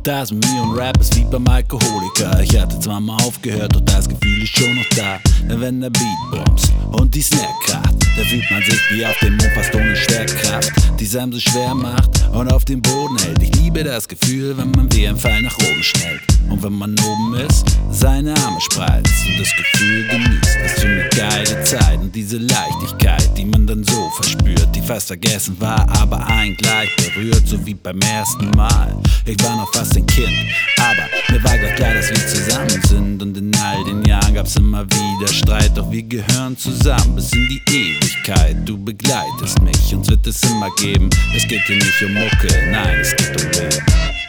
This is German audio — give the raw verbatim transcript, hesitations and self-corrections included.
Das mit mir und Rap ist wie beim Alkoholiker. Ich hatte zwar mal aufgehört, doch das Gefühl ist schon noch da. Denn wenn der Beat bumst und die Snare kracht, da fühlt man sich wie auf dem Mond fast ohne Schwerkraft, die es einem so schwer macht und auf den Boden hält. Ich liebe das Gefühl, wenn man wie ein Pfeil nach oben schnellt. Und wenn man oben ist, seine Arme spreizt und das Gefühl genießt. Was für eine geile Zeit und diese Leichtigkeit, die man dann so verspürt, die fast vergessen war, aber einen gleich berührt, so wie beim ersten Mal. Ich war noch fast ein Kind, aber mir war gleich klar, dass wir zusammen sind. Und in all den Jahren gab's immer wieder Streit, doch wir gehören zusammen bis in die Ewigkeit. Du begleitest mich, uns wird es immer geben. Es geht hier nicht um Mucke, nein, es geht um Leben.